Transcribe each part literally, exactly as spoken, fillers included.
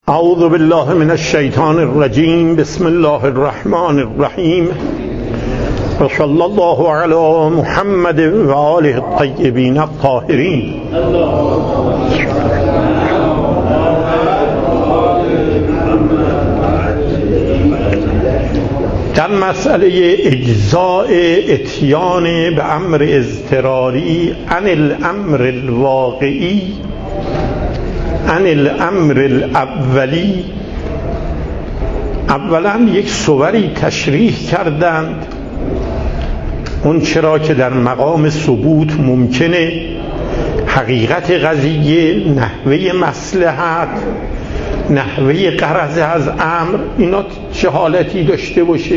اعوذ بالله من الشیطان الرجیم. بسم الله الرحمن الرحیم و صلی الله علی محمد و آله الطیبین الطاهرین. در مسئله اجزاء اتیان به امر اضطراری عن الامر الواقعی عن الامر الاولی، اولا یک صوری تشریح کردند اون چرا که در مقام ثبوت ممکنه حقیقت قضیه، نحوه مصلحت، نحوه غرض از امر، اینا چه حالتی داشته باشه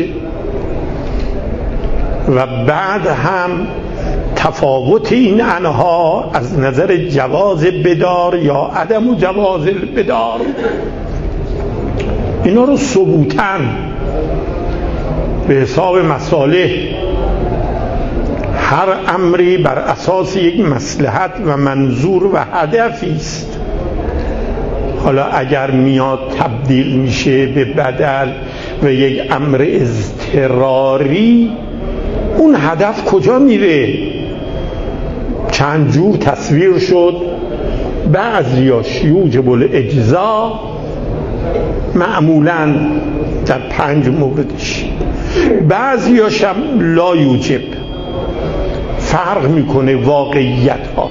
و بعد هم تفاوت این انها از نظر جواز بدار یا عدم جواز بدار، اینا رو ثبوتاً به حساب مصالح هر امری بر اساس یک مصلحت و منظور و هدفی است. حالا اگر میاد تبدیل میشه به بدل و یک امر اضطراری، اون هدف کجا میره؟ چند جور تصویر شد. بعضیاش یوجب الاجزا، معمولاً در پنج موردش، بعضیاش هم لا یوجب، فرق میکنه واقعیت ها.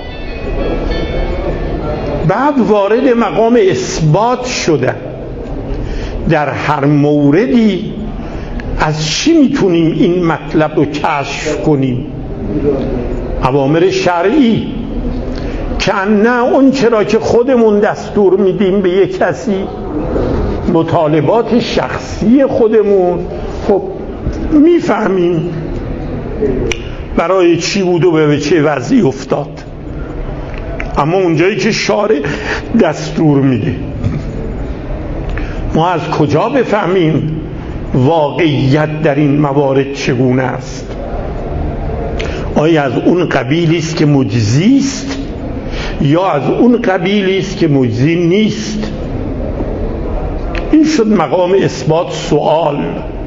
بعد وارد مقام اثبات شدن. در هر موردی از چی میتونیم این مطلب رو کشف کنیم؟ اوامر شرعی که نه اون چرا که خودمون دستور میدیم به یک کسی، مطالبات شخصی خودمون، خب میفهمیم برای چی بود و به چه وضعی افتاد. اما اونجایی که شارع دستور میده، ما از کجا بفهمیم واقعیت در این موارد چگونه است؟ آیا از اون قبیلی است که مجزی است یا از اون قبیلی است که مجزی نیست؟ این شد مقام اثبات سوال.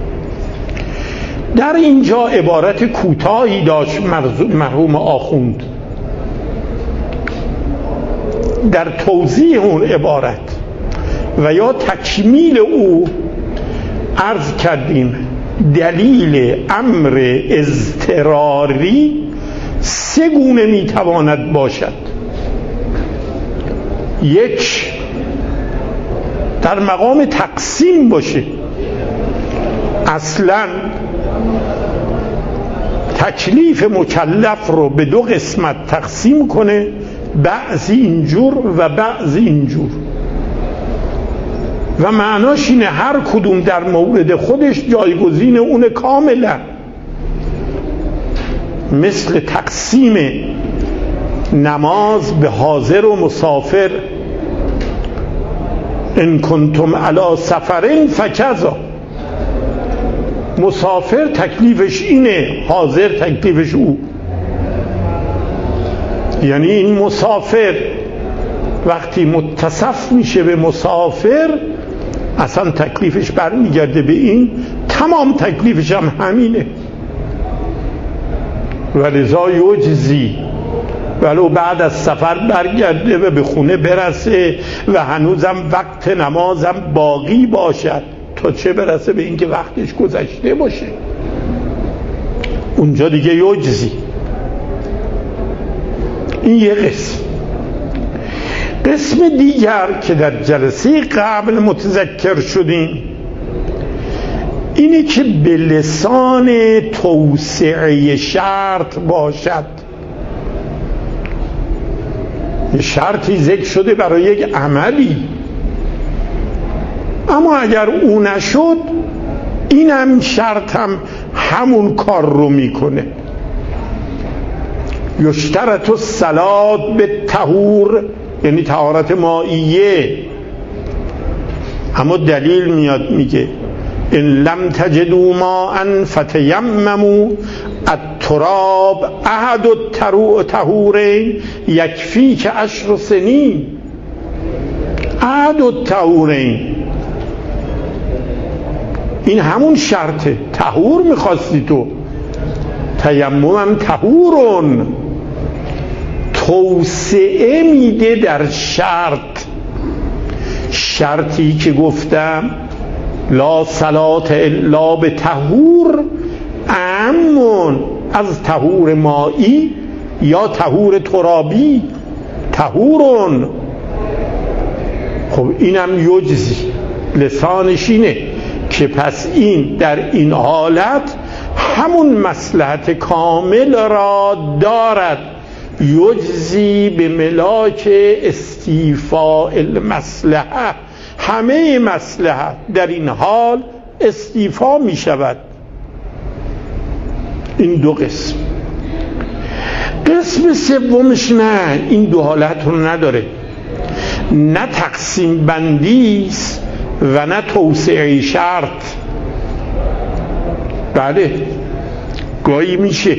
در اینجا عبارت کوتاهی داشت مرحوم آخوند در توضیح اون عبارت و یا تکمیل او عرض کردیم دلیل امر اضطراری سه گونه میتواند باشد. یک، در مقام تقسیم باشه، اصلا تکلیف مکلف رو به دو قسمت تقسیم کنه، بعضی اینجور و بعضی اینجور، و معناش اینه هر کدوم در مورد خودش جایگزین اون کاملا. مثل تقسیم نماز به حاضر و مسافر، ان کنتم علی سفرین فکذا، مسافر تکلیفش اینه، حاضر تکلیفش او. یعنی این مسافر وقتی متصف میشه به مسافر، اصلا تکلیفش برمیگرده به این، تمام تکلیفش هم همینه. و لذا یجزی، ولو بعد از سفر برگرده و به خونه برسه و هنوزم وقت نمازم باقی باشد، تا چه برسه به اینکه وقتش گذشته باشه، اونجا دیگه یجزی. این یه قسم. قسم دیگر که در جلسه قبل متذکر شدیم اینه که به لسان توسعه شرط باشد. یه شرطی ذکر شده برای یک عملی، اما اگر او نشد، این هم شرط هم همون کار رو میکنه. یشترط الصلاة به طهور، یعنی طهارت مائیه، اما دلیل میاد میگه ان لم تجدوا ماء فتیمموا التراب احد الطهورین یکفی که عشر سنین. احد الطهورین، این همون شرطه. طهور میخواستی تو، تیممم طهورون، توسعه میده در شرط. شرطی که گفتم لا صلات الا به طهور، امون از طهور مایی یا طهور ترابی. طهورون، خب اینم یجزی، لسانش اینه که پس این در این حالت همون مصلحت کامل را دارد. یجزی به ملاک استیفاء المصلحه، همه مصلحت در این حال استیفا می شود. این دو قسم. قسم سومش نه، این دو حالت رو نداره، نه تقسیم بندی است و نه توسعه شرط. بله گاهی میشه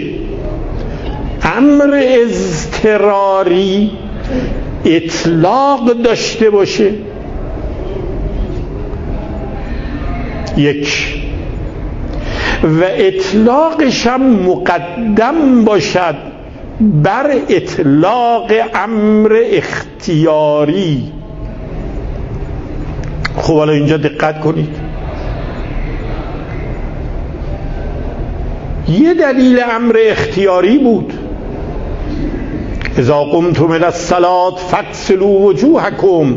امر اضطراری اطلاق داشته باشه، یک، و اطلاقش هم مقدم باشد بر اطلاق امر اختیاری. خب حالا اینجا دقت کنید، یه دلیل امر اختیاری بود، اذا قمتم الی الصلاة فاغسلوا وجوهکم،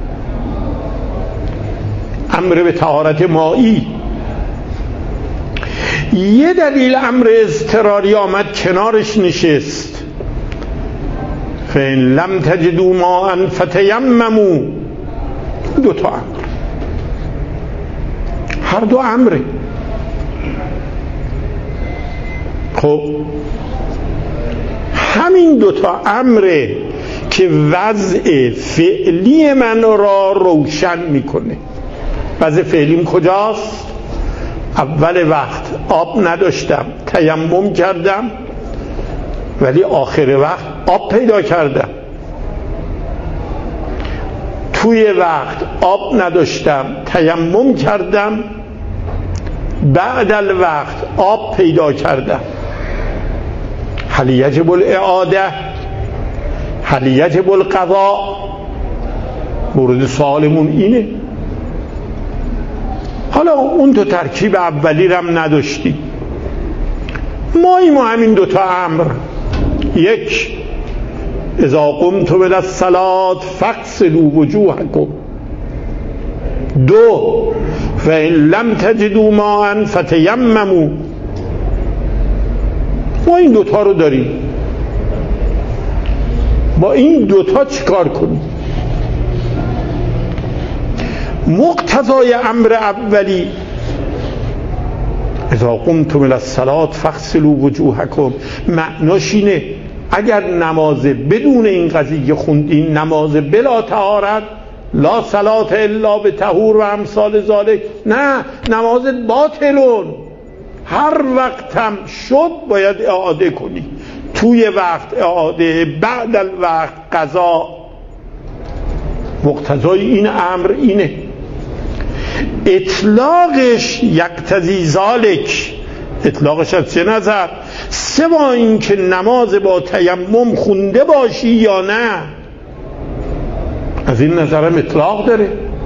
امر به طهارت مایی. یه دلیل امر اضطراری آمد کنارش نشست، فإن لم تجدوا ماء فتیمموا. دو تا امر، هر دو امره. خب همین دو تا امره که وضع فعلی من را روشن میکنه. وضع فعلیم کجاست؟ اول وقت آب نداشتم، تیمم کردم، ولی آخر وقت آب پیدا کردم. توی وقت آب نداشتم، تیمم کردم، بعد الوقت آب پیدا کردم. هل یجب الاعاده؟ هل یجب القضاء؟ مورد سوالمون اینه. حالا اون تو ترکیب اولی رم نداشتی، ما ایمو همین دوتا امر، یک اذا قمتم الی الصلاة فاغسلوا وجوهکم، دو فإن لم تجدوا ماء فتیمموا. ما این دوتا رو داریم، با این دوتا چیکار کنیم؟ مقتضای امر اولی اذا قمتم الی الصلاة فاغسلوا وجوهکم معناش اینه اگر نماز بدون این قضیه خوندین، نماز بلا طهارت، لا صلاة الا به طهور و امثال ذالک، نه، نماز باطلون، هر وقت هم شد باید اعاده کنی، توی وقت اعاده، بعد الوقت قضا. مقتضای این امر اینه. اطلاقش یقتضی ذالک، اطلاقش از چه نظر؟ سوا این که نماز با تیمم خونده باشی یا نه، از این نظرم اطلاق داره.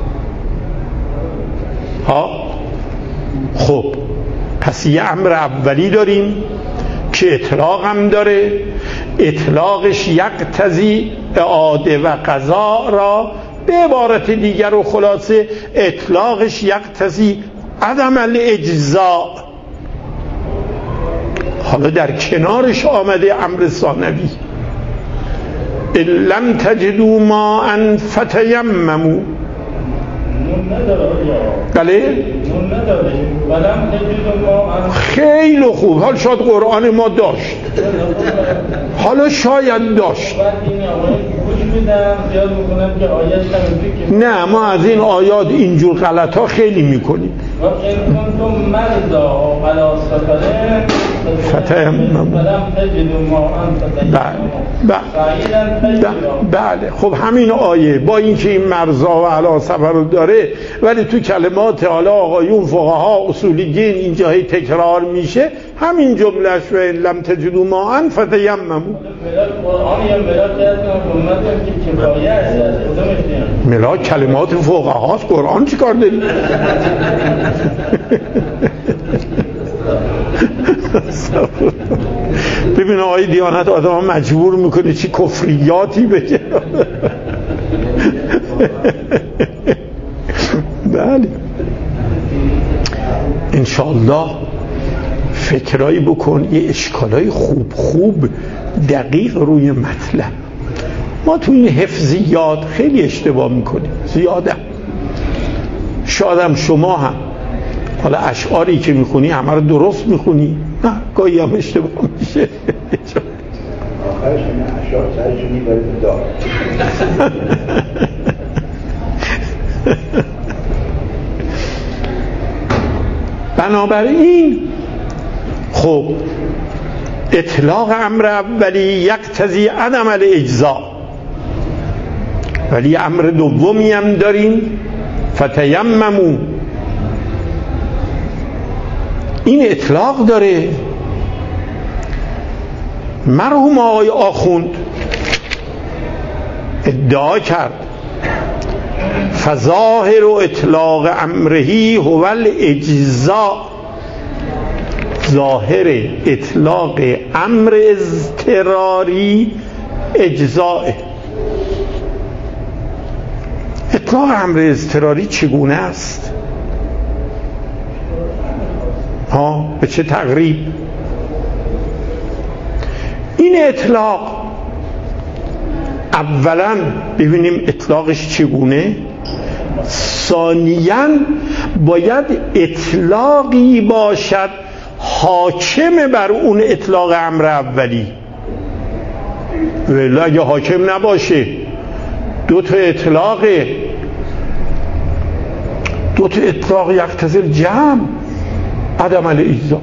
ها خب پس یه امر اولی داریم که اطلاق هم داره، اطلاقش یقتضی اعاده و قضا را، به عبارت دیگر و خلاصه اطلاقش یقتضی عدم الاجزاء. حالا در کنارش آمده امر ثانوی، ان لم تجدوا ماء فتیمموا. بله؟ خیلی خوب، حال شاید قرآن ما داشت، حالا شاید داشت، نه ما از این آیات اینجور غلط ها خیلی میکنیم. فتیمموا. بله بله. خب همین آیه با اینکه این مرزا و علی سفر رو داره، ولی تو کلمات حالا آقایون فقها اصولیین اینجا هی تکرار میشه. همین جملهش و لم تجدوا ماء فتیمموا. ملاک کلمات فقهاست، قرآن چی کار داری؟ ببین آقای دیانت آدم مجبور میکنه چی کفریاتی بگه. بله انشاءالله فکرایی بکن، یه اشکالای خوب خوب دقیق روی مطلب. ما تو این حفظیات خیلی اشتباه میکنیم زیادم. شادم شما هم حالا اشعاری که میخونی همه رو درست میخونی؟ نه، گاهی هم اشتباه میشه. آخرش این اشعار سرشو میبره به دار. بنابراین خب اطلاق امر اولی یقتضی عدم الاجزاء، ولی امر دومی هم داریم فتیمموا. این اطلاق داره. مرحوم آقای آخوند ادعا کرد فظاهر و اطلاق امرهی هو الاجزاء. ظاهر اطلاق امر اضطراری اجزاء. اطلاق امر اضطراری چگونه است؟ ها به چه تقریب؟ این اطلاق اولا ببینیم اطلاقش چگونه. ثانیاً باید اطلاقی باشد حاکم بر اون اطلاق امر اولی، ولی اگه حاکم نباشه دو تا اطلاق دو تا اطلاق یقتضی الجمع عدم الاجزاء.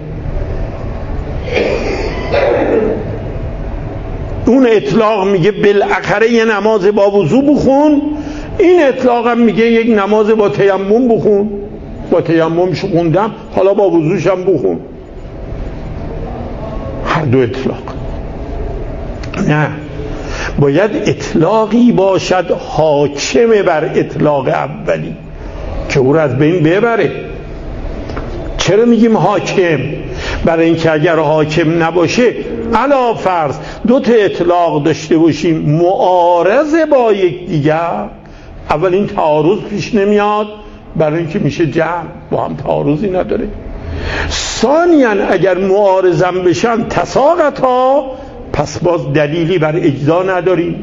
اون اطلاق میگه بالاخره یه نماز با وضو بخون، این اطلاق هم میگه یک نماز با تیمم بخون. با تیممش خوندم حالا با وضوش هم بخون. هر دو اطلاق. نه، باید اطلاقی باشد حاکم بر اطلاق اولی که او رو از بین ببره. چرا میگیم حاکم؟ برای اینکه اگر حاکم نباشه علا فرض دو تا اطلاق داشته باشیم معارض با یک دیگر، اول این تعارض پیش نمیاد، برای اینکه میشه جمع، با هم تعارضی نداره. ثانیاً اگر معارضم بشن تساقطا، پس باز دلیلی بر اجزا نداریم.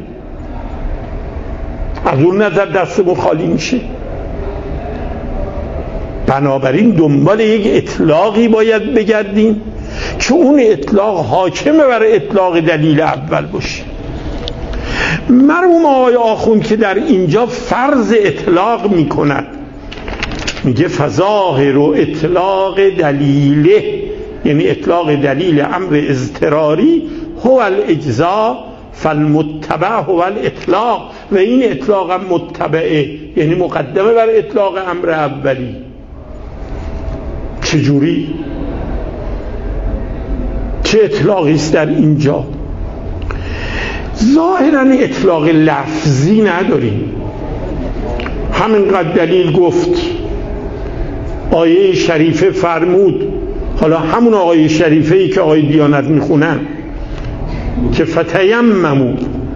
از اون نظر دستمون خالی میشه. بنابراین دنبال یک اطلاقی باید بگردیم که اون اطلاق حاکم بر اطلاق دلیل اول باشه. مرحوم آقای آخوند که در اینجا فرض اطلاق میکند، میگه فظاهر و اطلاق دلیله، یعنی اطلاق دلیل امر اضطراری هو الاجزاء فالمتبع هو الاطلاق، و این اطلاق هم متبعه، یعنی مقدمه بر اطلاق امر اولی. چجوری؟ چه اطلاقی است در اینجا؟ ظاهراً اطلاق لفظی نداریم. همینقدر دلیل گفت، آیه شریفه فرمود، حالا همون آیه شریفه ای که آیه دیانت میخونن که فتیمموا،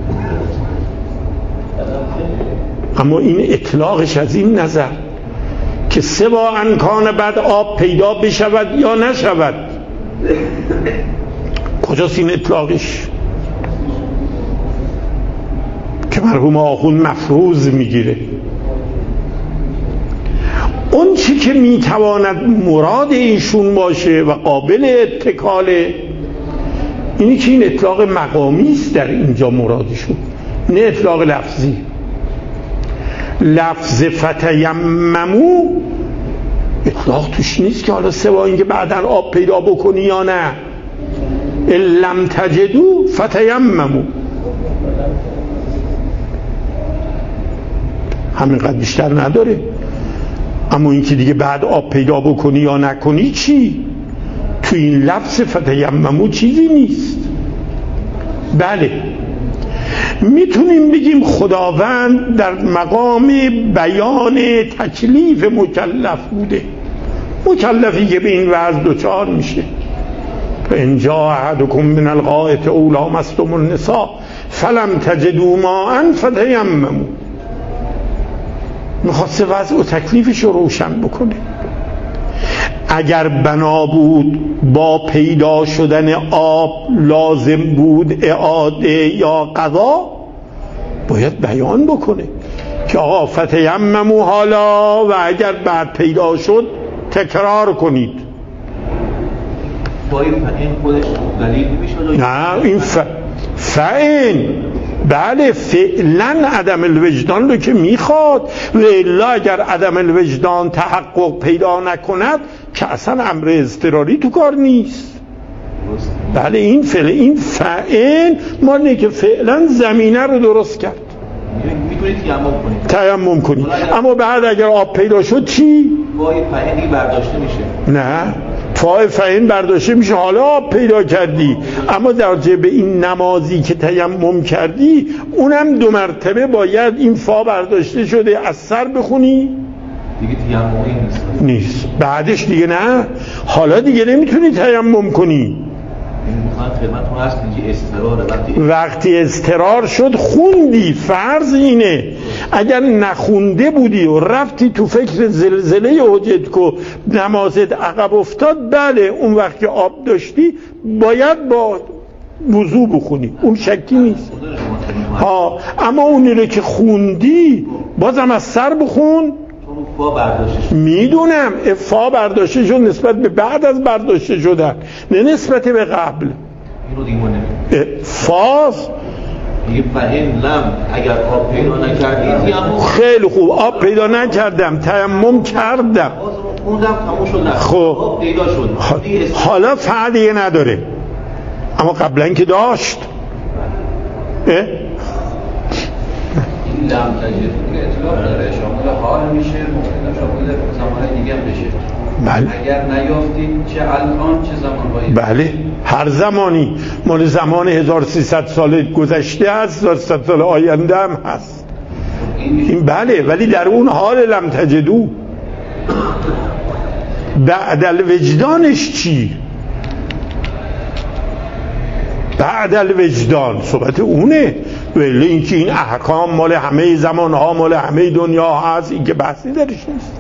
اما این اطلاقش از این نظر که سوا انکان بعد آب پیدا بشود یا نشود، کجاست این اطلاقش که مرحوم آخوند مفروض میگیره؟ اون چی که میتواند مراد ایشون باشه و قابل اتکاله، اینی که این اطلاق مقامی است در اینجا مرادشون، نه اطلاق لفظی. لفظ فتیمموا اطلاق توش نیست که حالا سوا اینکه بعدن آب پیدا بکنی یا نه، ان لم تجدوا فتیمموا، همینقدر بیشتر نداره. اما این که دیگه بعد آب پیدا بکنی یا نکنی چی؟ تو این لفظ فتیمموا چیزی نیست. بله میتونیم بگیم خداوند در مقام بیان تکلیف مکلف بوده، مکلفی که به این وضع دچار میشه. فإن جاء أحدكم من الغائط أو لامستم النساء فلم تجدوا ماء فتیمموا، میخواسته وضع و تکلیفش رو روشن بکنه. اگر بنا بود با پیدا شدن آب لازم بود اعاده یا قضا، باید بیان بکنه که آقا فتیمموا حالا و اگر بعد پیدا شد تکرار کنید. با این خودش دلیل میشه؟ نه این ف... فعین بله فعلا عدم الوجدان رو که میخواد، و الا اگر عدم الوجدان تحقق پیدا نکند که اصلا امر اضطراری تو کار نیست. بله این فعل این فعل معنی که فعلا زمینه رو درست کرد، میتونید تیمم تیمم کنید کنید. اما بعد اگر آب پیدا شد چی؟ وای فعلی برداشته میشه. نه فاعل فعین برداشته میشه، حالا آب پیدا کردی. اما در جبه این نمازی که تیمم کردی اونم دو مرتبه باید این فا برداشته شده از سر بخونی دیگه تیممی نیست. نیست بعدش دیگه نه، حالا دیگه نمیتونی تیمم کنی. وقتی اضطرار شد خوندی، فرض اینه اگر نخونده بودی و رفتی تو فکر زلزله حجت کو نمازت عقب افتاد، بله اون وقت که آب داشتی باید با وضو بخونی، اون شکی نیست. ها اما اونی رو که خوندی بازم از سر بخون. فا برداشته شد. میدونم فا برداشته شد نسبت به بعد از برداشته شدن، نه نسبت به قبل. اینو دیگه نمیدونم. فاز دیگه فهم لم اگر آب پیدا نکردی تیمم. خیلی خوب آب پیدا نکردم تیمم کردم. خوندم تموم شد. خب آب پیدا شد. حالا فعلیه نداره، اما قبلا که داشت. اه؟ این لم تجد اطلاق داره، شامل حال میشه، ممکنه شامل زمانه دیگه بشه. بله. اگر نیافتید چه الان چه زمانهایی؟ بله هر زمانی، مال زمان هزار و سیصد سال گذشته هست، هزار و سیصد سال آینده هم هست این. بله ولی در اون حال لم تجدو بعد الوجدانش چی؟ بعد الوجدان صحبت اونه، ولی اینکه این احکام مال همه زمانها مال همه دنیا هست، این که بحثی درش نیست.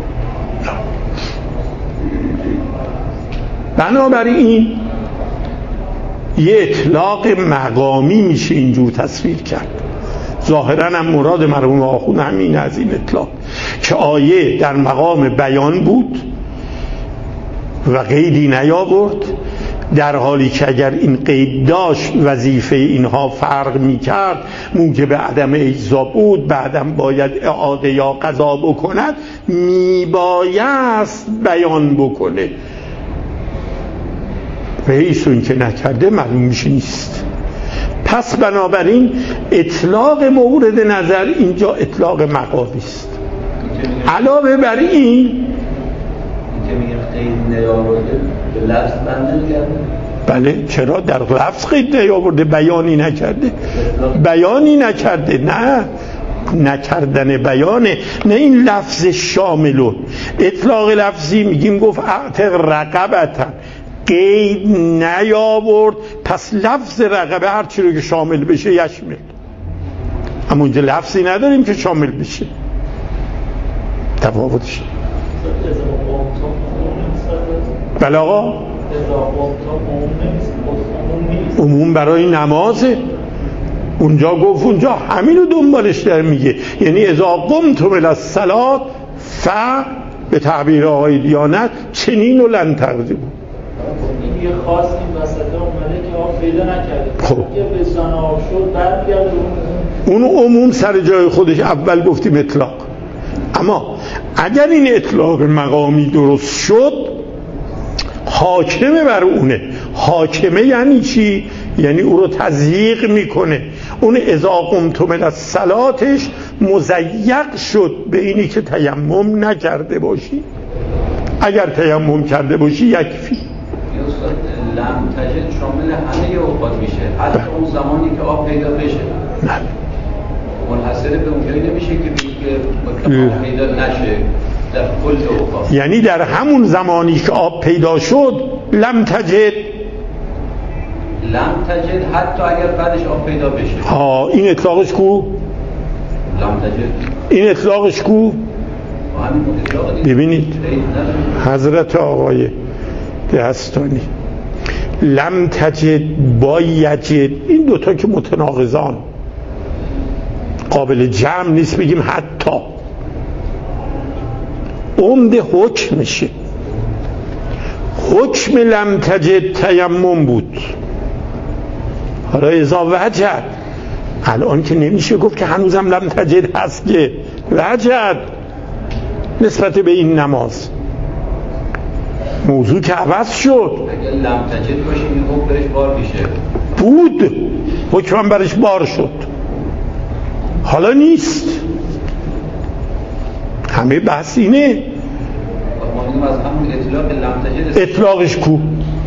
بنابراین یه اطلاق مقامی میشه اینجور تصویر کرد. ظاهرا هم مراد مرحوم آخوند همین از این اطلاق که آیه در مقام بیان بود و قیدی نیاورد، در حالی که اگر این قید داشت وظیفه اینها فرق میکرد، موجب عدم اجزا بود، بعدم باید اعاده یا قضا بکند، میبایست بیان بکنه. و ایشون که نکرده معلوم میشه نیست. پس بنابراین اطلاق مورد نظر اینجا اطلاق مقامی است. علاوه بر این که میگه قید نیاورده به لفظ بنده کرده. بله چرا در لفظ قید نیاورده، بیانی نکرده، بیانی نکرده، نه نکردن بیانه، نه این لفظ شاملون. اطلاق لفظی میگیم گفت اعتق رقبتن، قید نیاورد، پس لفظ رقبه هر چی رو که شامل بشه یشمل. اما اونجا لفظی نداریم که شامل بشه. تفاوتش بله آقا عموم برای نمازه. اونجا گفت اونجا همینو دنبالش در میگه، یعنی اذا قمتم الی الصلاة ف به تعبیر آقای دیانت چنین و لن تغضبوا. این یه خاص این وسط اومده که آب پیدا نکرده، خب یه بسان آب شد برمیگرده اون عموم سر جای خودش. اول گفتیم اطلاق، اما اگر این اطلاق مقامی درست شد حاکم بر اونه. حاکمه یعنی چی؟ یعنی او رو تضییق میکنه. اون اذا قمتم الی الصلاتش مضیق شد به اینی که تیمم نکرده باشی. اگر تیمم کرده باشی یکفی. لم تجد شامل همه اوقات میشه، حتی اون زمانی که آب پیدا بشه. نه منحصر به اونجایی نمیشه که بگه آب پیدا نشه در کل اوقات. یعنی در همون زمانی که آب پیدا شد لم تجد، لم تجد حتی اگر بعدش آب پیدا بشه. ها این اطلاقش کو؟ لم تجد این اطلاقش کو؟ ببینید حضرت آقای دهستانی لم تجد با یجد، این دوتا که متناقضان قابل جمع نیست، بگیم حتی عمده حکم میشه. حکم لم تجد تیمم بود، حالا اذا وجد، الان که نمیشه گفت که هنوزم لم تجد هست که وجد نسبت به این نماز موضوع که عوض شد. اگر لم تجد باشه این حکم برش بار میشه. بود حکم برش بار شد، حالا نیست. همه بحث اینه. ما از همون اطلاق لم تجد اطلاقش کو؟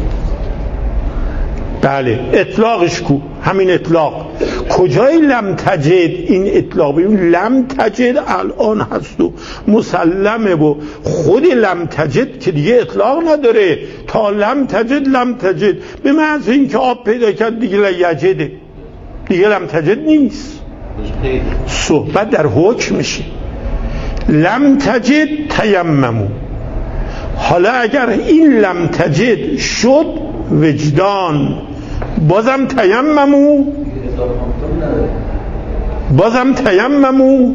بله اطلاقش کو؟ همین اطلاق کجای لم تجد؟ این اطلاق ببین لم تجد الان هست و مسلمه و خود لم تجد که دیگه اطلاق نداره. تا لم تجد لم تجد به محض این که آب پیدا کرد دیگه لیجده، دیگه لم تجد نیست. صحبت در حکم میشه. لم تجد تیممو. حالا اگر این لم تجد شد وجدان، بازم تیممو، بازم تیممو.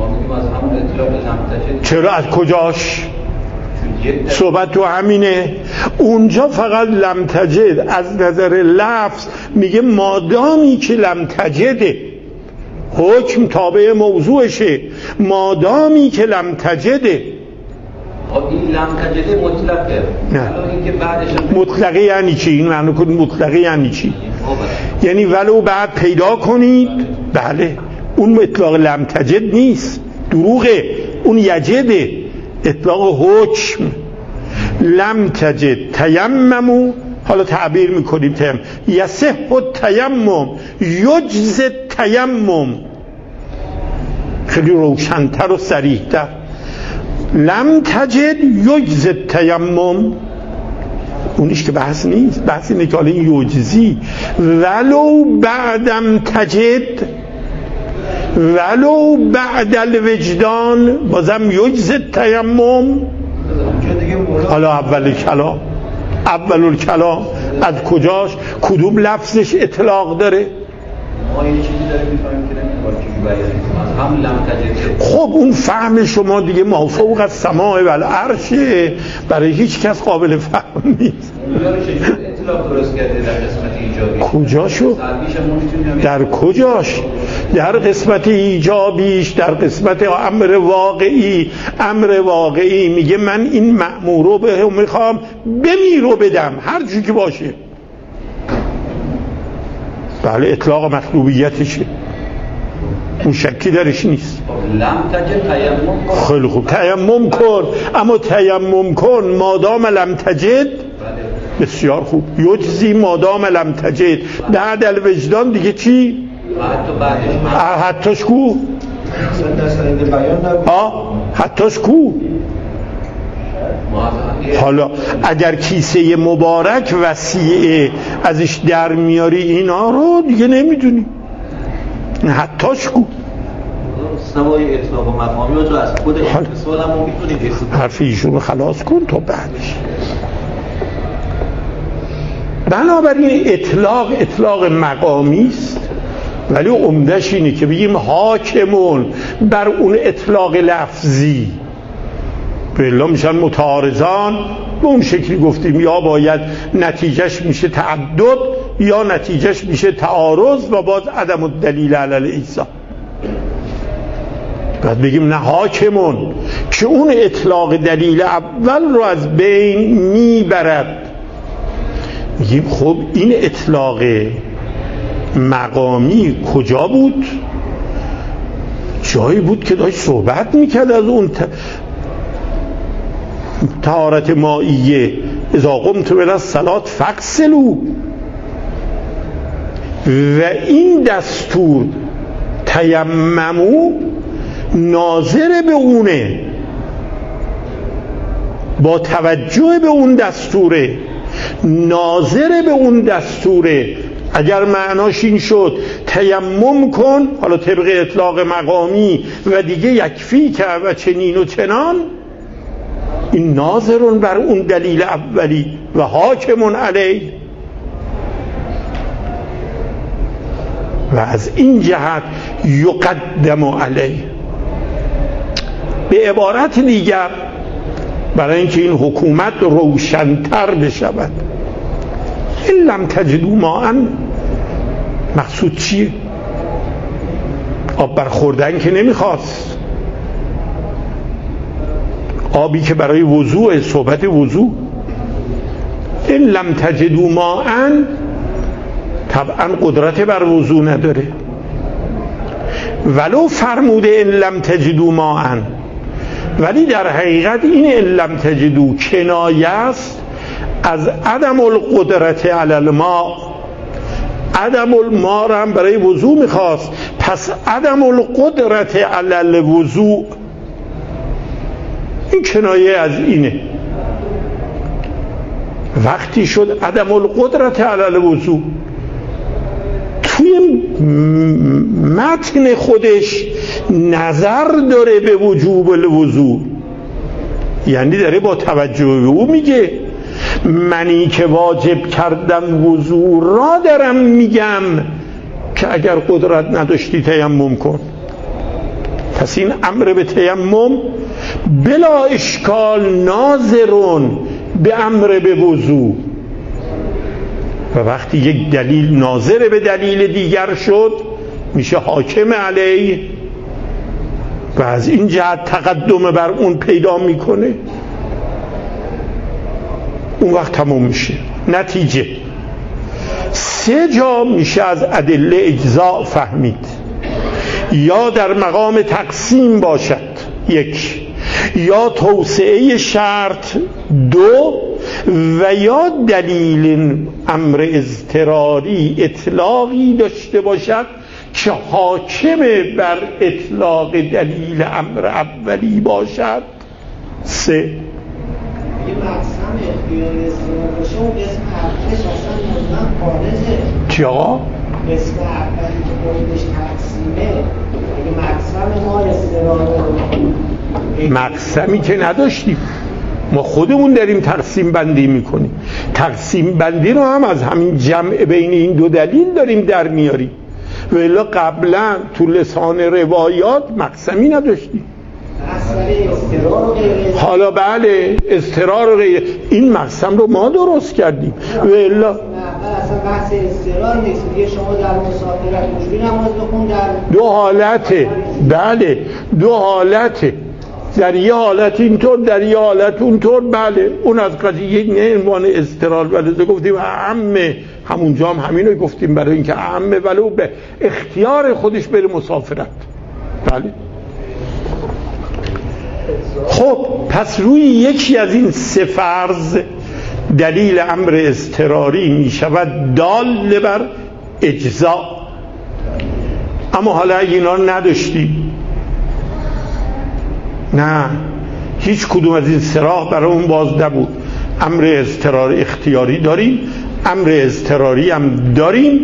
چرا؟ از کجاش؟ صحبت تو همینه. اونجا فقط لم تجد از نظر لفظ میگه مادامی که لم تجده، حکم تابع موضوعشه، مادامی که لم تجده. این لم تجده مطلقه. نه این که بعدش مطلقه یعنی چی؟ این معنی کنید مطلقه یعنی چی؟ یعنی ولو بعد پیدا کنید. بله اون اطلاق لم تجد نیست، دروغه، اون یجده، اطلاق حکم. لم تجد تیممو. حالا تعبیر میکنیم تیمم یصح التیمم یجز التیمم، خیلی روشن‌تر و صریح‌تر. لم تجد یجز التیمم، اونیش که بحث نیست، بحث اینه که حالا این یجزی ولو بعدم تجد، ولو بعد الوجدان بازم یجز التیمم. حالا اول کلام، اول کلام از کجاش؟ کدوم لفظش اطلاق داره؟ ما یه چیزی داریم می‌فهمیم که نمی‌دونیم از هم لم تجد. خب اون فهم شما دیگه ما فوق السماء و العرش، برای هیچ کس قابل فهم نیست. اطلاق درست کرده در قسمت ایجابی. کجاشو؟ در کجاش؟ در قسمت ایجابیش، در قسمت امر واقعی. امر واقعی میگه من این مأمور رو به میخوام بمیرو بدم هر جور که باشه. بله اطلاق مطلوبیتشه، اون شکی درش نیست. لم تجد تیمم کن. خیلی خوب تیمم کن، اما تیمم کن مادام لم تجد. بسیار خوب. یجزی مادام لم تجد. بعد الوجدان دیگه چی؟ حتی بعدش حتیش کو؟ آه حتیش کو؟ حالا اگر کیسه مبارک وسیعه ازش در میاری اینا رو دیگه نمیدونی. حتیش کو؟ سوای اطلاق و مقامی رو از خود اتصال هم میتونید حرف ایشون رو خلاص کن تا بعدش. بنابراین اطلاق اطلاق مقامی است، ولی عمده‌اش اینه که بگیم حاکمون بر اون اطلاق لفظی. بلا میشن متعارضان، به اون شکلی گفتیم یا باید نتیجهش میشه تعدد یا نتیجهش میشه تعارض و باز عدم الدلیل علی الایضاح. بعد بگیم نه حاکمون که اون اطلاق دلیل اول رو از بین میبرد. میگیم خب این اطلاق مقامی کجا بود؟ جایی بود که داشت صحبت میکرد از اون طهارت مائیه، اذا قمتم الی الصلاة فاغسلوا، و این دستور تیمموا ناظر به اونه، با توجه به اون دستوره، ناظر به اون دستوره. اگر معناش این شد تیمم کن، حالا طبق اطلاق مقامی، و دیگه یکفی که و چنین و چنان، این ناظرون بر اون دلیل اولی و حاکمون علیه. و از این جهت یقدم علیه. به عبارت دیگر برای اینکه این حکومت روشن‌تر بشود، این لم تجدوا ماء، مقصود چیه؟ آب برخوردن که نمیخواست، آبی که برای وضوء، صحبت وضوء. این لم تجدوا ماء طبعا قدرت بر وضوء نداره، ولو فرموده این لم تجدوا ماء، ولی در حقیقت این ان لم تجدوا کنایه است از عدم القدرت علی الماء. عدم الماء را هم برای وضوء میخواست، پس عدم القدرت علی الوضوء، این کنایه از اینه. وقتی شد عدم القدرت علی الوضوء، توی متن خودش نظر داره به وجوب الوضوء، یعنی داره با توجه به او میگه منی که واجب کردم وضوء را دارم میگم که اگر قدرت نداشتی تیمم کن. پس این امر به تیمم بلا اشکال ناظرون به امر به وضوء، و وقتی یک دلیل ناظر به دلیل دیگر شد میشه حاکم علیه، و از این جهت تقدم بر اون پیدا میکنه. اون وقت تموم میشه. نتیجه سه جا میشه از ادله اجزاء فهمید، یا در مقام تقسیم باشد یک، یا توسعه شرط دو، و یا دلیل امر اضطراری اطلاقی داشته باشد که حاکم بر اطلاق دلیل امر اولی باشد. سه یه مقسم اختیاری استعمال باشه اون اسم حرفش اصلا مطلق خارجه. چی آقا؟ اسم اولی که خودش تقسیمه، اگه مقسم ما استعمال مقسمی که نداشتیم، ما خودمون داریم تقسیم بندی میکنیم. تقسیم بندی رو هم از همین جمع بین این دو دلیل داریم در میاریم، و الا قبلا تو لسان روایات مقسمی نداشتیم. حالا بله اضطرار و غیره، این مقسم رو ما درست کردیم، و الا اصلا بحث استقرار نیست. دیگه شما در مسافرت مجبور نماز بخون، در دو حالته. بله دو حالته، در یه حالت اینطور، در یه حالت اونطور. بله اون از قضیه نه عنوان اضطرار، ولی گفتیم عمه، همونجا هم همینو گفتیم برای اینکه عمه ولو به اختیار خودش بره مسافرت. بله خب پس روی یکی از این سه فرض دلیل امر اضطراری می شود دال بر اجزاء. اما حالا اگه اینا نداشتیم، نه هیچ کدوم از این سراح برای اون باز نبود. امر اضطراری اختیاری داریم، امر اضطراری هم داریم،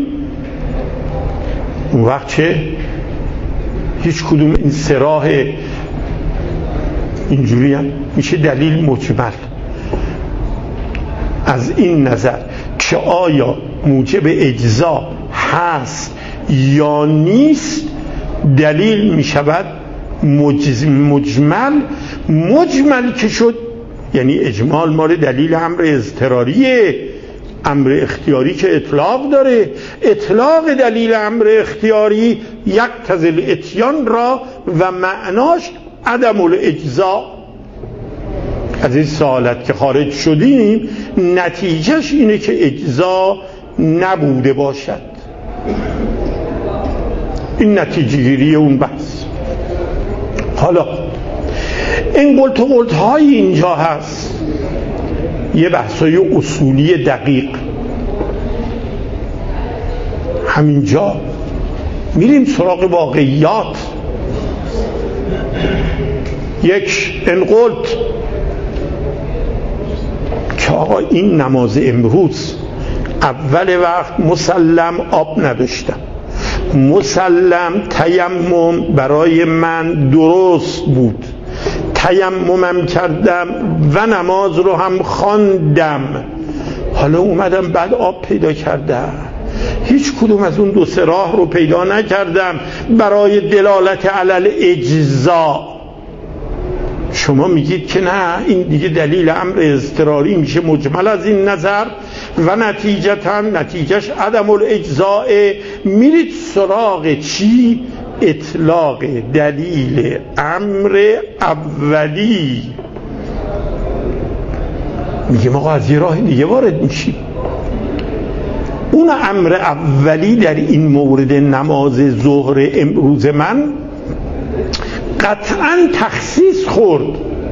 اون وقت چه؟ هیچ کدوم این سراح اینجوری هم میشه دلیل مجمل. از این نظر که آیا موجب اجزا هست یا نیست، دلیل میشود مجمل. مجمل که شد یعنی اجمال مال دلیل امر اضطراریه، امر اختیاری که اطلاق داره. اطلاق دلیل امر اختیاری یقتضی الاتیان را و معناش عدم الاجزاء. از این سالت که خارج شدیم نتیجهش اینه که اجزا نبوده باشد. این نتیجه گیری اون بحث. حالا این قلت و قلت های اینجا هست، یه بحثای اصولی دقیق. همینجا میریم سراغ واقعیات. یک انقلت که آقا این نماز امروز اول وقت مسلم آب نداشتم، مسلم تیمم برای من درست بود، تیممم کردم و نماز رو هم خواندم، حالا اومدم بعد آب پیدا کردم، هیچ کدوم از اون دو سه راه رو پیدا نکردم برای دلالت علل اجزا. شما میگید که نه، این دیگه دلیل امر اضطراری میشه مجمل از این نظر و نتیجتا نتیجهش عدم الاجزاء. میرید سراغ چی؟ اطلاق دلیل امر اولی. میگیم آقا از یه راه دیگه وارد میشیم. اون امر اولی در این مورد نماز ظهر امروز من قطعاً تخصیص خورد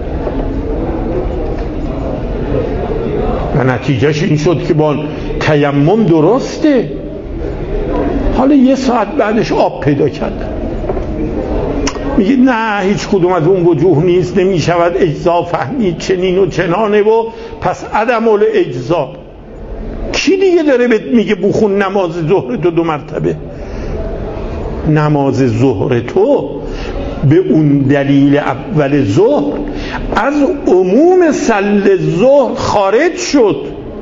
و نتیجهش این شد که با تیمم درسته. حالا یه ساعت بعدش آب پیدا کردم، میگید نه هیچ کدوم از اون وجوه نیست، نمیشود اجزا فهمید چنین و چنانه و پس عدم الاجزا. کی دیگه داره بهت میگه بخون نماز ظهر تو دو مرتبه؟ نماز ظهر تو به اون دلیل اول ظهر از عموم سل ظهر خارج شد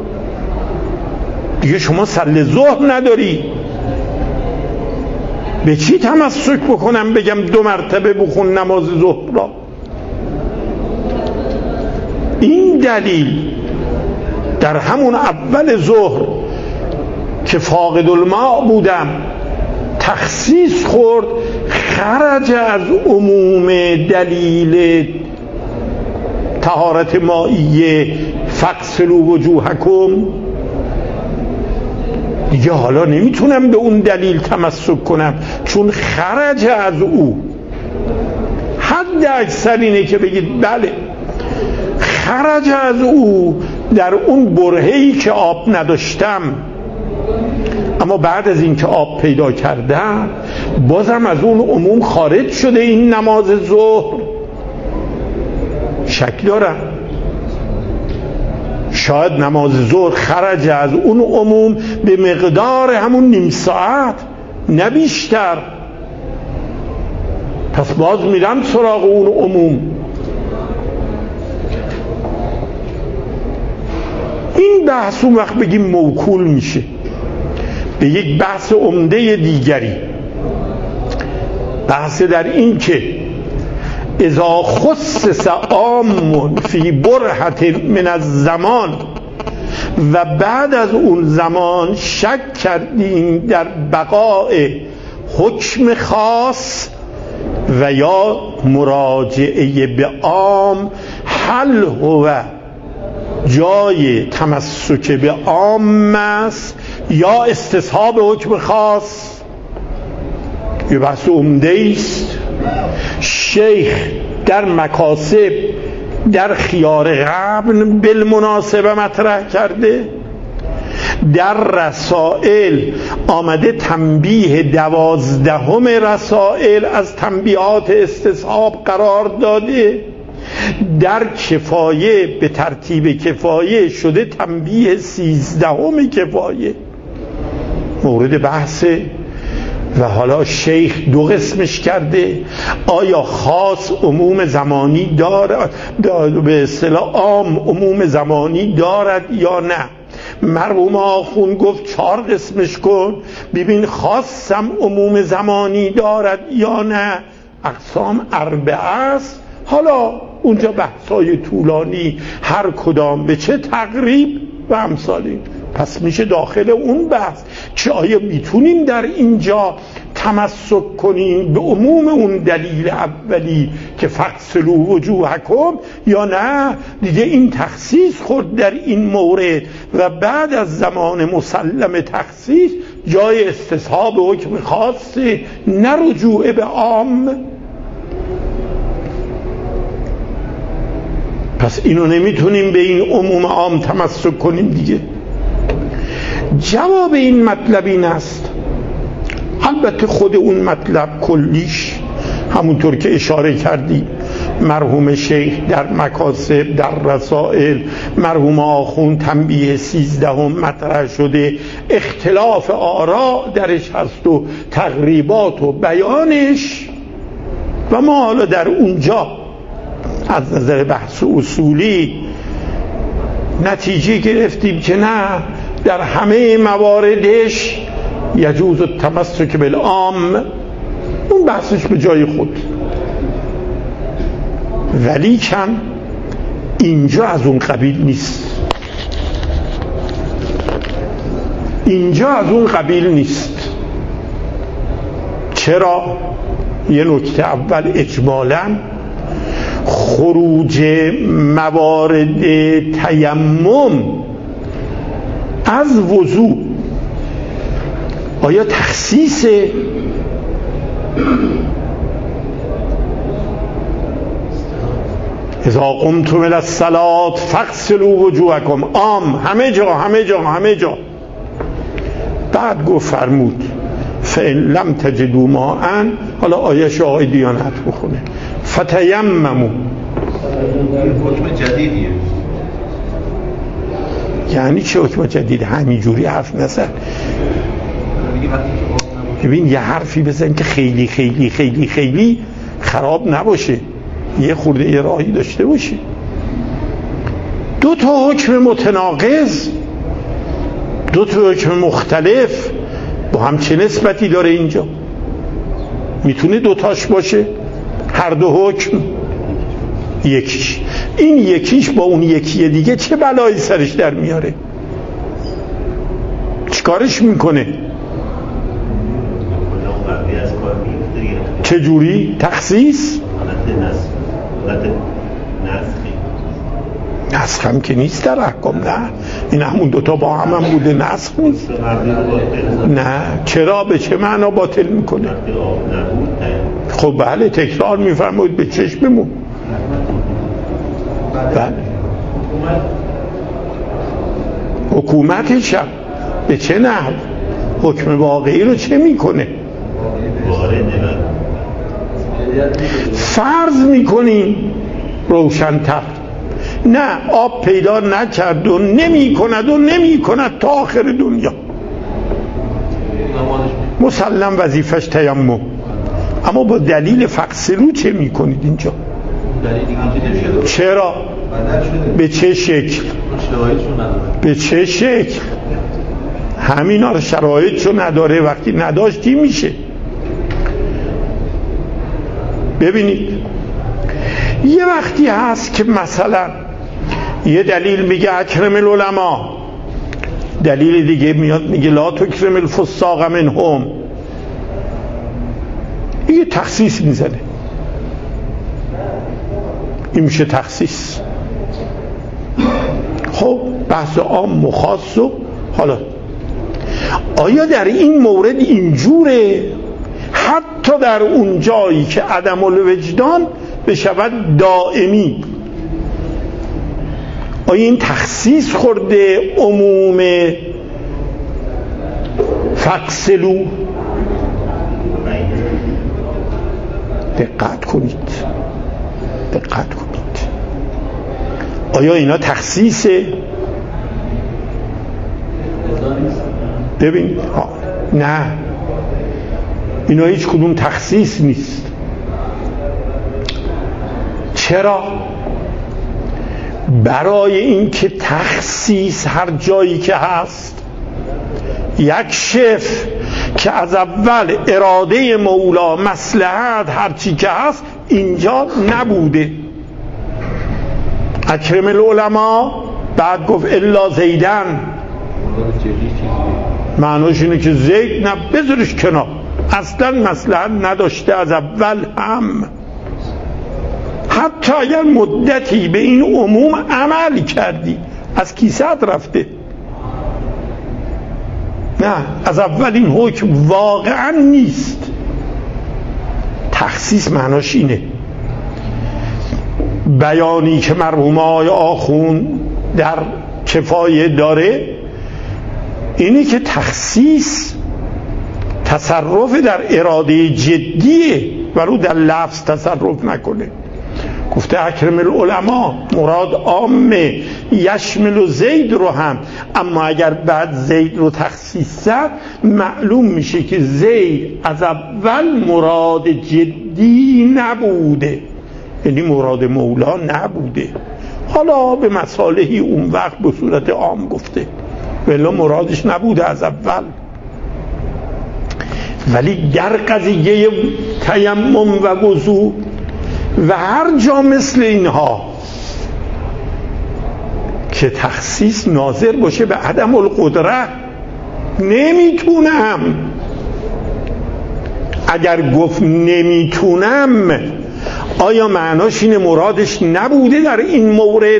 دیگه. شما سل ظهر نداری، به چی تمسک بکنم بگم دو مرتبه بخون نماز ظهر را؟ این دلیل در همون اول ظهر که فاقد الماء بودم تخصیص خورد، خرج از عموم دلیل طهارت مائیه فاغسلوا وجوهکم. دیگه حالا نمیتونم به اون دلیل تمسک کنم چون خرج از او. حد اکثر اینه که بگید بله خرج از او در اون برهه‌ای که آب نداشتم، اما بعد از این که آب پیدا کردم بازم از اون عموم خارج شده این نماز ظهر. شک دارم شاید نماز ظهر خرج از اون عموم به مقدار همون نیم ساعت نه بیشتر، پس باز میرم سراغ اون عموم. این بحث اون وقت بگیم موکول میشه به یک بحث عمده دیگری، بحث در این که اذا خصص عام فی برهة من الزمان و بعد از اون زمان شک کردیم در بقاء حکم خاص و یا مراجعه به عام، هل هو جای تمسک به عام است یا استصحاب حکم خاص؟ یه بحث عمده است. شیخ در مکاسب در خیار قبل بالمناسبه مطرح کرده، در رسائل آمده تنبیه دوازدهم رسائل از تنبیهات استصحاب قرار داده، در کفایه به ترتیب کفایه شده تنبیه سیزدهم کفایه مورد بحثه. و حالا شیخ دو قسمش کرده، آیا خاص عموم زمانی دارد، به اصطلاح عام عموم زمانی دارد یا نه؟ مرحوم آخوند گفت چهار قسمش کن ببین خاصم عموم زمانی دارد یا نه. اقسام اربعه است. حالا اونجا بحثای طولانی هر کدام به چه تقریب و امثالی، پس میشه داخل اون بحث که آیا میتونیم در اینجا تمسک کنیم به عموم اون دلیل اولی که فاغسلوا وجوهکم، یا نه دیگه این تخصیص خورد در این مورد و بعد از زمان مسلم تخصیص جای استصحاب حکم خاصه، نه رجوع به عام. پس اینو نمیتونیم به این عموم عام تمسک کنیم دیگه. جواب این مطلب این است، البته خود اون مطلب کلیش همونطور که اشاره کردیم مرحوم شیخ در مکاسب، در رسائل، مرحوم آخوند تنبیه سیزدهم مطرح شده، اختلاف آراء درش هست و تقریبات و بیانش، و ما حالا در اونجا از نظر بحث اصولی نتیجه گرفتیم که نه، در همه مواردش یجوز التمسک بالعام، اون بحثش به جای خود، ولی کن اینجا از اون قبیل نیست، اینجا از اون قبیل نیست. چرا؟ یه نکته اول اجمالاً خروج موارد تیمم از وضوء آیا تخصیص اذا قمتم الی الصلاة فاغسلوا وجوهکم، عام، همه جا همه جا همه جا. بعد گفت فرمود فإن لم تجدوا ماء، حالا آیه آقای دیانت بخونه، فتیمموا. حکم جدیدیه. یعنی چه حکم جدید؟ همینجوری حرف نزن. ببین یه حرفی بزن که خیلی خیلی خیلی خیلی خراب نباشه، یه خورده یه راهی داشته باشه. دو تا حکم متناقض، دو تا حکم مختلف با هم چه نسبتی داره اینجا؟ میتونه دوتاش باشه؟ هر دو حکم یکیش، این یکیش با اون یکی دیگه چه بلایی سرش در میاره؟ چیکارش میکنه؟ چه جوری؟ تخصیص؟ نسخ هم که نیست در احکام، نه این همون دوتا با هم هم بوده، نسخ نیست. نه چرا؟ به چه معنا باطل میکنه؟ خب بله تکرار میفرمایید به چشممون. بله حکومتش هم به چه نحو؟ حکم واقعی رو چه میکنه؟ فرض میکنیم روشن‌تر، نه آب پیدا نکرد و نمی کند و نمی کند تا آخر دنیا، مسلم وظیفش تیمم، اما با دلیل فاغسلوا چه می کنید اینجا؟ چرا؟ به چه شکل؟ به چه شکل؟ همینا رو شرایطشو نداره، وقتی نداشتی میشه. ببینید یه وقتی هست که مثلا یه دلیل میگه اکرم العلماء، دلیل دیگه میاد میگه لا تکرم الفساق منهم، یه تخصیص میزنه، این میشه تخصیص. خب بحث عام و خاص و حالا آیا در این مورد اینجوره؟ حتی در اون جایی که عدم الوجدان بشود دائمی، آیا این تخصیص خورده عموم فاغسلوا؟ دقت کنید دقت کنید آیا اینا تخصیصه؟ ببین ها. نه اینا هیچ کدوم تخصیص نیست. چرا؟ برای اینکه تخصیص هر جایی که هست یک شف که از اول اراده مولا مصلحت هر چی که هست اینجا نبوده. اکرم العلماء بعد گفت الا زیدن، معناش اینه که زید نه بذارش کنار، اصلا مصلحت نداشته از اول هم. حتی اگر مدتی به این عموم عمل کردی از کیسه رفته. نه، از اول این حکم واقعا نیست. تخصیص معناش اینه، بیانی که مرحوم آقای آخوند در کفایه داره اینی که تخصیص تصرف در اراده جدیه و رو در لفظ تصرف نکنه. گفته اکرم العلماء، مراد عامه یشمل و زید رو هم، اما اگر بعد زید رو تخصیص زد معلوم میشه که زید از اول مراد جدی نبوده، یعنی مراد مولا نبوده، حالا به مصالحی اون وقت به صورت عام گفته ولی مرادش نبوده از اول. ولی در قضیه تیمم و وضو و هر جا مثل اینها که تخصیص ناظر باشه به عدم القدرت، نمیتونم. اگر گفت نمیتونم آیا معناش اینه مرادش نبوده در این مورد؟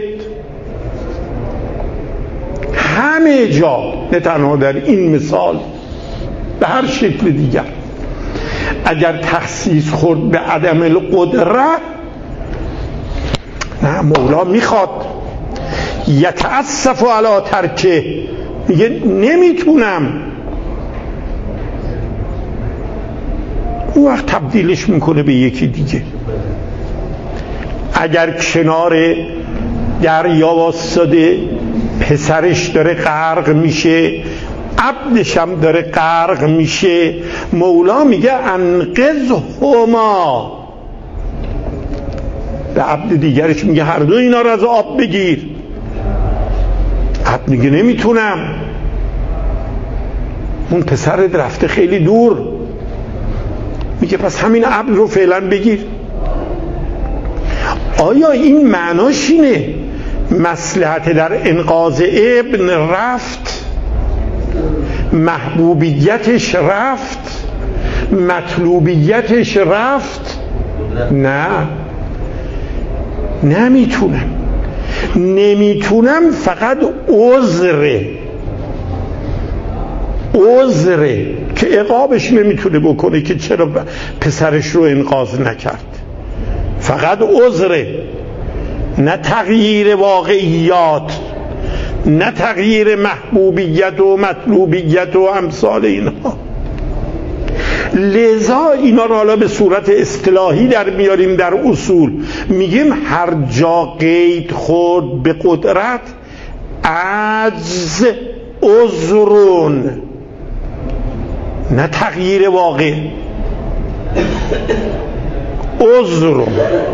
همه جا، نه تنها در این مثال، به هر شکل دیگر اگر تخصیص خورد به عدم القدرت، نه، مولا میخواد یتأسف علی ترکه، میگه نمیتونم، اون وقت تبدیلش میکنه به یکی دیگه. اگر کنار دریا واسطه پسرش داره غرق میشه، عبدش هم داره غرق میشه، مولا میگه انقذهما، به عبد دیگرش میگه هر دو اینا رو از آب بگیر. عبد میگه نمیتونم، اون پسرت رفته خیلی دور، میگه پس همین عبد رو فعلا بگیر. آیا این معناش اینه مصلحت در انقاذ ابن رفت، محبوبیتش رفت، مطلوبیتش رفت؟ نه، نمیتونم. نمیتونم فقط عذره، عذره که عقابش نمیتونه بکنه که چرا پسرش رو انقاذ نکرد، فقط عذره، نه تغییر واقعیات، نه تغییر محبوبیت و مطلوبیت و امثال اینها. لذا اینا رو حالا به صورت اصطلاحی در میاریم در اصول، میگیم هر جا قید خورد به قدرت، عجز عذرون، نه تغییر واقع، عذرون.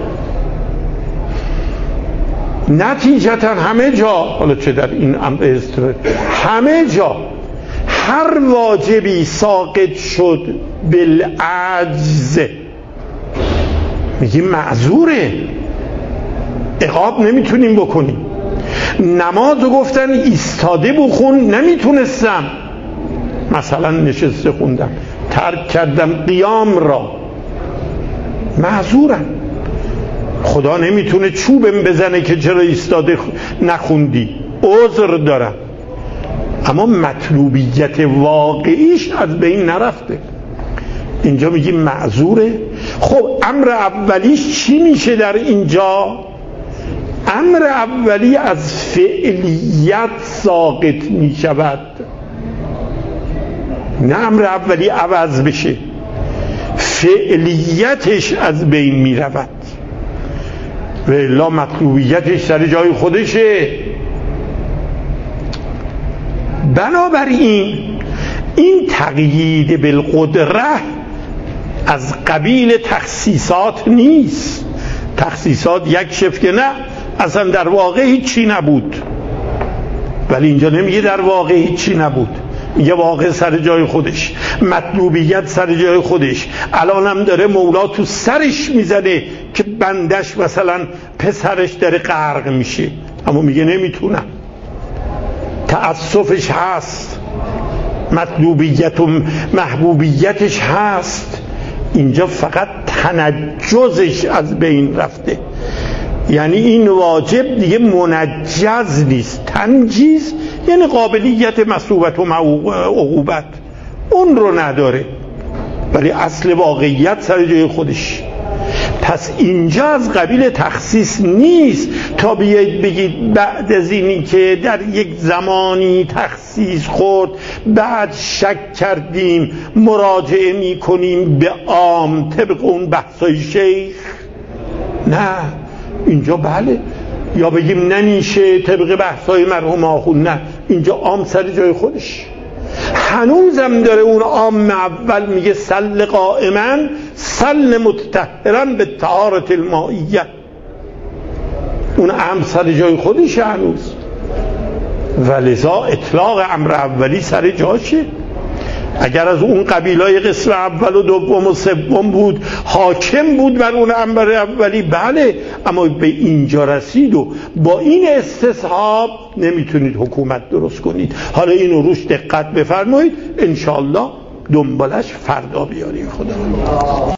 نتیجتا همه جا، حالا چه در این امر استر، همه جا هر واجبی ساقط شد بالعجز میگیم معذوره، عقاب نمیتونیم بکنیم. نمازو گفتن ایستاده بخون، نمیتونستم، مثلا نشسته خوندم، ترک کردم قیام را، معذورم. خدا نمیتونه چوبم بزنه که چرا ایستاده نخوندی، عذر دارم، اما مطلوبیت واقعیش از بین نرفته. اینجا میگیم معذوره. خب امر اولیش چی میشه در اینجا؟ امر اولی از فعلیت ساقط میشود، نه امر اولی عوض بشه، فعلیتش از بین میرود و الا مطلوبیتش سر جای خودشه. بنابراین این تقیید بالقدره از قبیل تخصیصات نیست. تخصیصات یک شف که نه، اصلا در واقع هیچی نبود، ولی اینجا نمیگه در واقع هیچی نبود، میگه واقع سر جای خودش، مطلوبیت سر جای خودش. الان هم داره مولا تو سرش میزنه که بندش مثلا پسرش داره غرق میشه، اما میگه نمیتونم، تأسفش هست، مطلوبیت و محبوبیتش هست، اینجا فقط تنجزش از بین رفته. یعنی این واجب دیگه منجز نیست. تنجیز یعنی قابلیت مثوبت و عقوبت، اون رو نداره، ولی اصل واقعیت سر جای خودش. پس اینجا از قبیل تخصیص نیست تا بیایید بگید بعد از اینی که در یک زمانی تخصیص خورد بعد شک کردیم مراجعه می کنیم به عام طبق اون بحثای شیخ. نه، اینجا بله، یا بگیم نمیشه طبق بحثای مرحوم آخوند. نه، اینجا عام سر جای خودش. هنوزم داره اون عام اول میگه سل قائما سل متطهرا به طهارت المائیه، اون عام سر جای خودش هنوز، ولذا اطلاق امر اولی سر جاشه. اگر از اون قبیلای قسم اول و دوم و سوم بود حاکم بود بر اون امر اولی بله، اما به اینجا رسید و با این استصحاب نمیتونید حکومت درست کنید. حالا اینو روش دقت بفرمایید، انشاءالله دنبالش فردا بیاریم. خدا